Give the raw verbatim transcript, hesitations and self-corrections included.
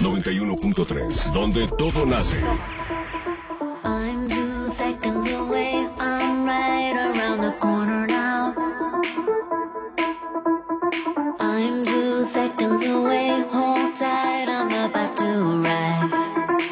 noventa y uno punto tres, donde todo nace. I'm two seconds away, I'm right around the corner now.